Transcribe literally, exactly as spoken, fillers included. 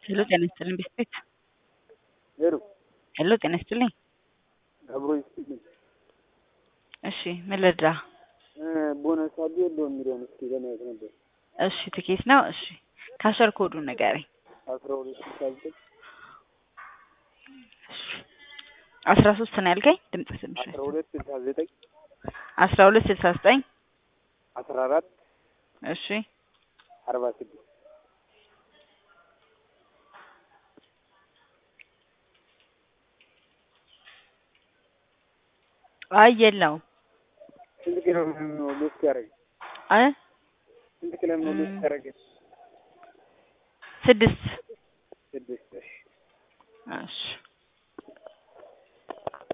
ሄሎ ጤና ይስጥልኝ ቢስኩት ሄሎ ሄሎ ጤና ይስጥልኝ። አብሮ ይስጥልኝ። እሺ ምን ልርዳ? ቦነስ አለ የለውም የሚለውን እስኪ ለማየት ነበር። እሺ ትኬት ነው። እሺ ካሸር ኮዱን ንገረኝ። አስራ ሁለት ስልሳ ዘጠኝ አስራ ሶስት ነው ያልከኝ? ድምጽ ትንሽ አስራ ሁለት ስልሳ ዘጠኝ አስራ ሁለት ስልሳ ዘጠኝ አስራ አራት እሺ አርባ ስድስት አይ የለውም። ስንት ኪሎ ነው ሎስ ያደረገ? አ ስንት ኪሎ ነው ሎስ ያደረገ? ስድስት ስድስት እሺ እሺ